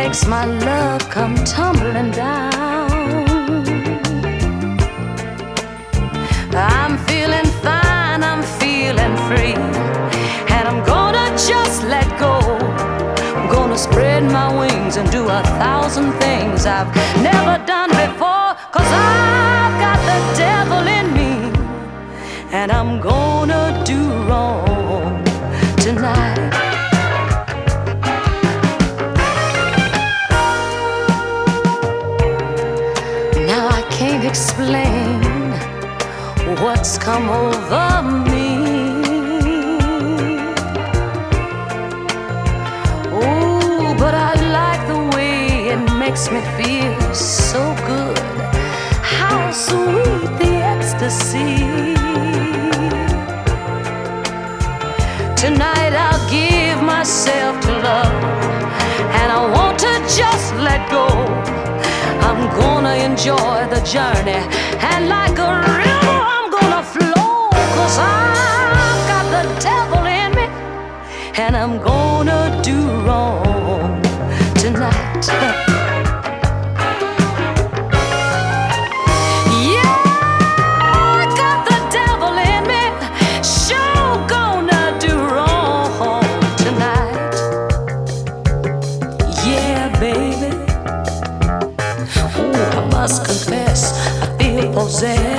makes my love come tumbling down. I'm feeling fine, I'm feeling free, and I'm gonna just let go. I'm gonna spread my wings and do 1,000 things I've never done before, 'cause I've got the devil in me, and I'm gonna do wrong tonight. Now I can't explain what's come over me. Oh, but I like the way it makes me feel so good. How sweet the ecstasy. Tonight I'll give myself to love, and I want to just let go. I'm gonna enjoy the journey, and like a river I'm gonna flow, 'cause I've got the devil in me, and I'm gonna do wrong tonight. Confess, I feel possessed.